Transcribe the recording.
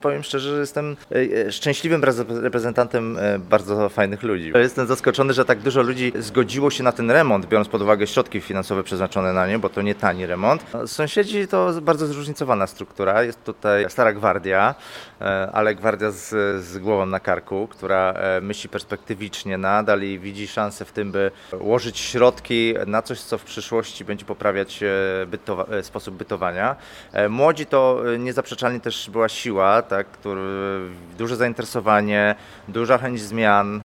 Powiem szczerze, że jestem szczęśliwym reprezentantem bardzo fajnych ludzi. Jestem zaskoczony, że tak dużo ludzi zgodziło się na ten remont, biorąc pod uwagę środki finansowe przeznaczone na nie, bo to nie tani remont. Sąsiedzi to bardzo zróżnicowana struktura. Jest tutaj stara gwardia, ale gwardia z głową na karku, która myśli perspektywicznie nadal i widzi szansę w tym, by łożyć środki na coś, co w przyszłości będzie poprawiać sposób bytowania. Młodzi to niezaprzeczalnie też była siła, tak, duże zainteresowanie, duża chęć zmian.